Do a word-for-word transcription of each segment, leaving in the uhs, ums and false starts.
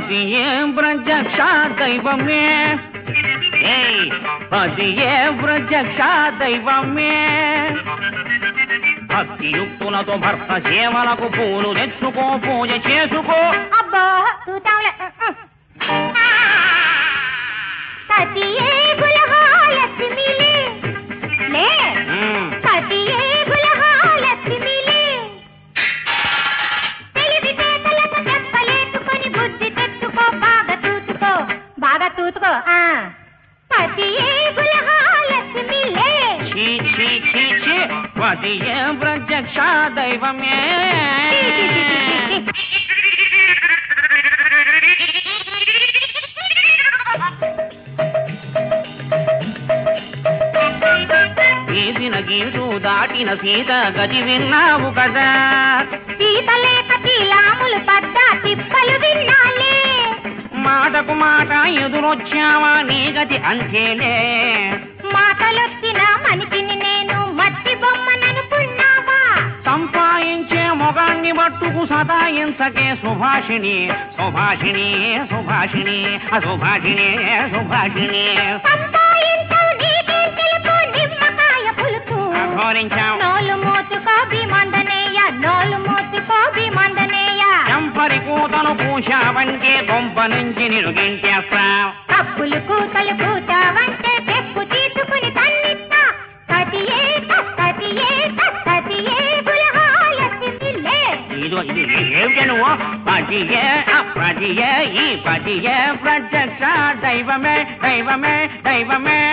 పతియే ప్రత్యక్ష దైవమే పతియే ప్రత్యక్ష దైవమే భక్తియుక్తులతో భర్త సేవలకు పూలు తెచ్చుకో పూజ చేసుకో అబ్బా పతియే గులహాలక్ష్మిలే లే పతియే గులహాలక్ష్మిలే తెలివితే తలకు చెప్పలేసుకొని బుద్ధి తెచ్చుకో బాగా చూసుకో బాగా చూసుకో పతియే గులహాలక్ష్మిలే ఛీ ఛీ ఛీ ఛీ పతియే ప్రత్యక్ష దైవమే తీసిన గీటు దాటిన సీత గది విన్నావు కదా సీత లేక తీలాములు పడ్డ తిప్పలు విన్నాలే మాటకు మాట ఎదురొచ్చావా నీ గతి అంతేలే మాటలొచ్చిన మనిషిని నేను మట్టి బొమ్మననుకున్నావా సంపాదించే మొగాన్ని మట్టుకు సతాయించకే సుభాషిణి సుభాషిణి సుభాషిణి అసుభాషిణి సుభాషిణి నోలు మోతుకో భీమందనేయ నోలు మోతుకో భీమందనేయ చంపరి కూతను పూశావంటే గొంప నుంచి నిరుగించేస్తా తప్పులు కూతలు కూతావంటే తెప్పు తీసుకుని తన్నిస్తా కతియే కతియే కతియే గులహాలక్ష్మిలే ఇదో ఇది ఏమిటి నువ్వు పతియే పతియే ఈ పతియే ప్రత్యక్ష దైవమే దైవమే దైవమే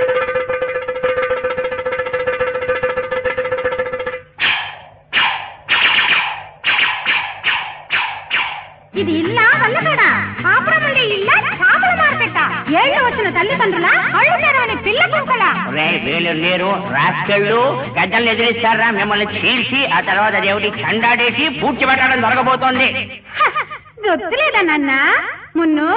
ఇది ఇల్లా వల్లకడా కాపురముండే ఇల్లా చేపల మార్కెట ఏళ్ళు వచ్చిన తల్లిదండ్రుల కళ్ళు తెరవని పిల్ల కుక్కల రే వీళ్ళు లేరు రాస్కెళ్ళు గద్దలు ఎదిరిస్తారా మిమ్మల్ని చీల్చి ఆ తర్వాత దేవుడి చండాడేసి పూడ్చి పెట్టడం జరగబోతోంది గుర్తులేదా నాన్న మున్ను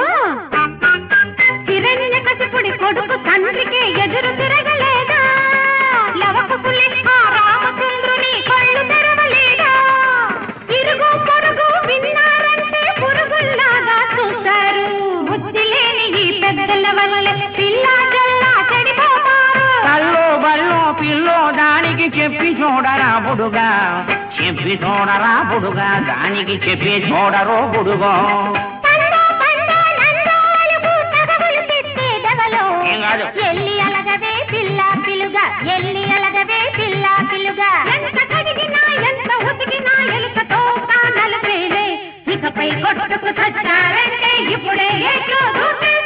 హిరణ్య కసిపుడి కొడుకు తండ్రికి ఎదురు తిరగలేదా లవకులే ఆ రామచంద్రుని కళ్ళు తెరవలేదా ఇరుగు పొరుగు విన్నారంటే పురుగుల్లాగా చూస్తారు బుద్ధి లేని ఈ పెద్దల వల్ల పిల్లా జల్లా చెడిపోతారు కల్లో బల్లో పిల్లో దానికి చెప్పి చూడరా బుడుగా చెప్పి చూడరా బుడుగా దానికి చెప్పి చూడరో బుడుగో ఎల్లి అలగవే పిల్లా పిలుగా ఎల్లి అలగవే పిల్లా పిలుగా ఎంత కడిగినా ఎంత ఉతికినా ఎలుకతో కానలు పేలే ఇకపై కొట్టుకు చచ్చారంటే ఇప్పుడే ఏట్లో దూకే